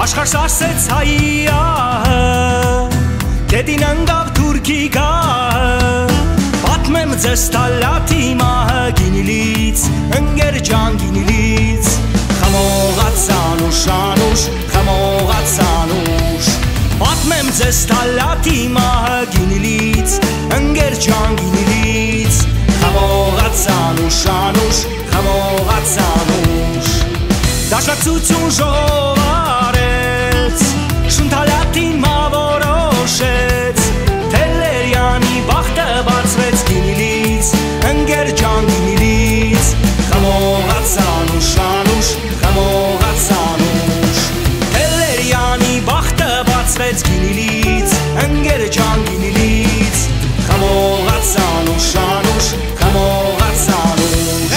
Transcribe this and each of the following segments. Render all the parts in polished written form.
Աշխարհ սարսեց հայի ահը, գետին ընկավ թուրքի գահը, պատմեմ ձեզ տալաթի մահը, գինիլից, ընկեր ջան գինիլից, խմողած անուշ անուշ, խմողած անուշ, պատմեմ ձեզ տալաթի մահը, գինիլից, ընկեր ջան գինիլից, խմողած անուշ անուշ, խմողած անուշ, դաշնակցություն ժողարեց, շունթալաթին մավորոշեց, Թելերյանի բախտը բացվեց գինիլից, ընկեր ջան գինիլից, խմողած անուշ անուշ, խմողած անուշ, Թելերյանի բախտը բացվեց գինիլից, ընկեր ջան գինիլից, խմողած անուշ անուշ, խմողած անուշ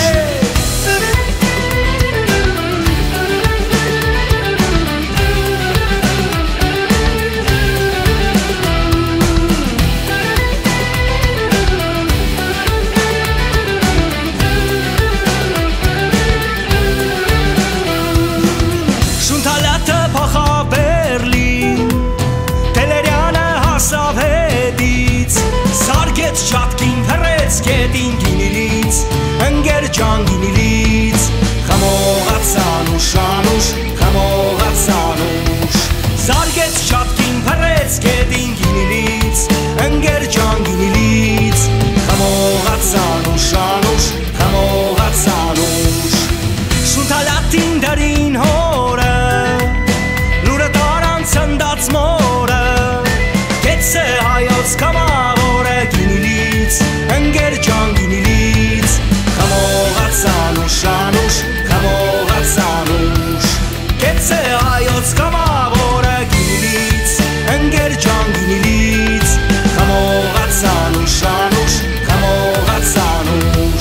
Չատկին հրեց գետին գինիլից, ընկեր ջան գինիլից, խմողած անուշ անուշ, խմողած անուշ, զարգեց չատկին հրեց գետին գինիլից, ընկեր ջան գինիլից, խմողած անուշ անուշ, խմողած անուշ, շունթալաթին դարին հորը, լուրը տարան ցնդած մորը, գեցե հայոց կամավորը գինիլից, ընկեր ջան գինիլից, խմողած անուշ անուշ, խմողած անուշ, գեցե հայոց կամավորը գինիլից, ընկեր ջան գինիլից, խմողած անուշ անուշ, խմողած անուշ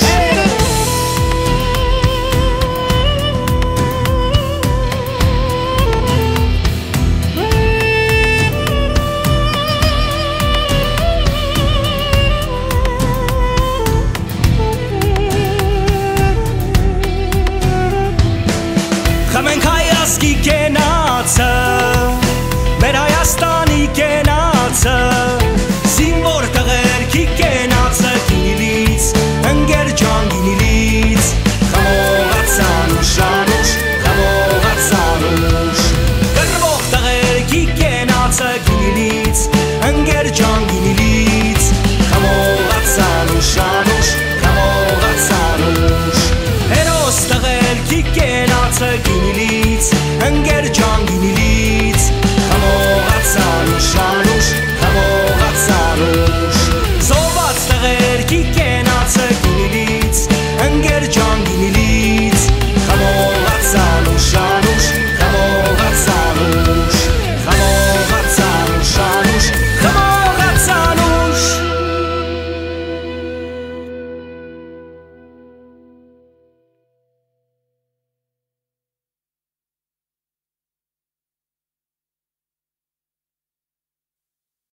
Խմենք հայազգի կենացը, մեր Հայաստանի կենացը, զինվոր տղերքի կենացը գինիլից, ընկեր ջան գինիլից, խմողած անուշ անուշ, խմողած անուշ, գրվող տղերքի կենացը գինիլից, ընկեր ջան գինիլից, խմողած անուշ անուշ, խմողած անուշ, հերոս տղերքի կենացը գինիլից, ընկեր ջան գինիլից